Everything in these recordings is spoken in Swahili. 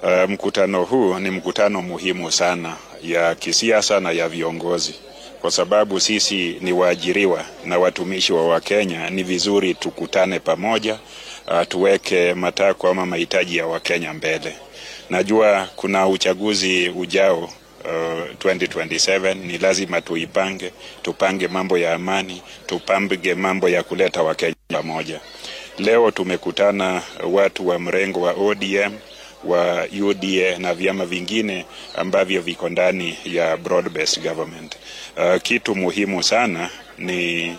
Mkutano huu ni mkutano muhimu sana ya kisiasa na ya viongozi, kwa sababu sisi ni waajiriwa na watumishi wa Wakenya. Ni vizuri tukutane pamoja, tuweke matakwa ama mahitaji ya Wakenya mbele. Najua kuna uchaguzi ujao 2027, ni lazima tupange mambo ya amani, tupange mambo ya kuleta Wakenya pamoja. Leo tumekutana watu wa mrengo wa ODM, wa UDA na vyama vingine ambavyo viko ndani ya broad-based government. Kitu muhimu sana ni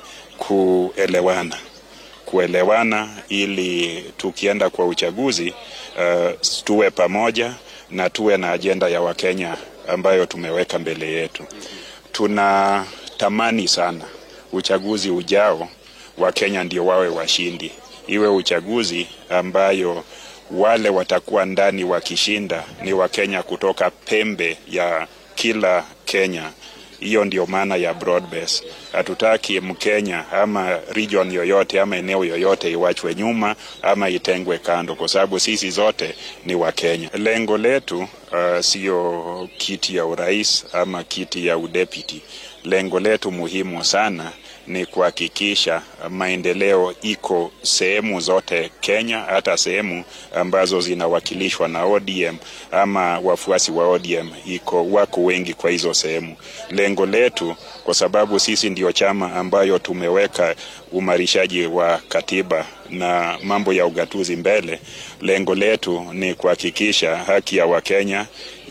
kuelewana ili tukienda kwa uchaguzi tuwe pamoja na tuwe na agenda ya Wakenya ambayo tumeweka mbele yetu. Tunatamani sana uchaguzi ujao Wakenya ndio wawe washindi. Iwe uchaguzi ambayo wale watakuwa ndani wakishinda ni Wakenya kutoka pembe ya kila Kenya. Hiyo ndio maana ya broad base. Hatutaki Mkenya ama region yoyote ama eneo yoyote iwachwe nyuma ama itengwe kando, kwa sababu sisi zote ni Wakenya. Lengo letu sio kiti ya urais ama kiti ya udepute. Lengo letu muhimu sana ni kuhakikisha maendeleo iko sehemu zote Kenya, hata sehemu ambazo zinawakilishwa na ODM ama wafuasi wa ODM wako wengi kwa hizo sehemu. Lengo letu, kwa sababu sisi ndio chama ambayo tumeweka umarishaji wa katiba na mambo ya ugatuzi mbele, lengo letu ni kuhakikisha haki ya Wakenya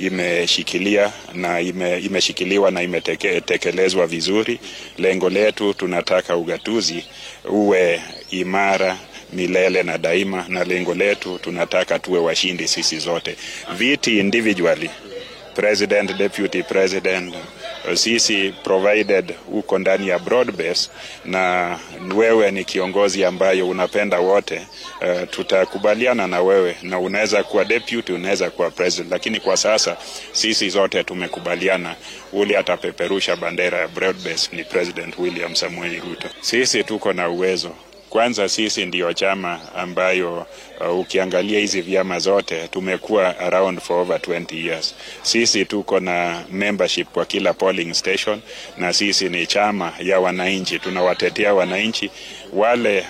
imeshikiliwa na imetekelezwa vizuri. Lengo letu, tunataka ugatuzi uwe imara milele na daima, na lengo letu tunataka tuwe washindi sisi zote. Viti individually, president, deputy president, sisi provided uko ndani ya broad base na wewe ni kiongozi ambayo unapenda wote, tutakubaliana na wewe na unaweza kuwa deputy, unaweza kuwa president. Lakini kwa sasa sisi zote tumekubaliana ule atapeperusha bandera ya broad base ni President William Samoei Ruto. Sisi tuko na uwezo. Kwanza sisi ndio chama ambayo ukiangalia hizi vyama zote tumekuwa around for over 20 years. Sisi tuko na membership kwa kila polling station na sisi ni chama ya wananchi. Tunawatetea wananchi. Wale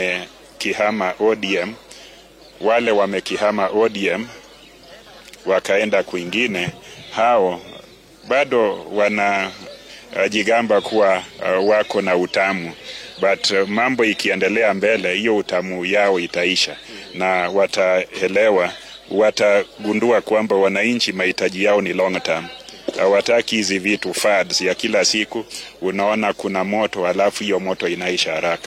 wamekihama ODM wakaenda kwingine, hao bado wanajigamba kuwa wako na utamu. But mambo ikiendelea mbele, hiyo utamu yao itaisha na watagundua kwamba wananchi mahitaji yao ni long term. Hawataki hizi vitu fads ya kila siku. Unaona kuna moto alafu hiyo moto inaisha haraka.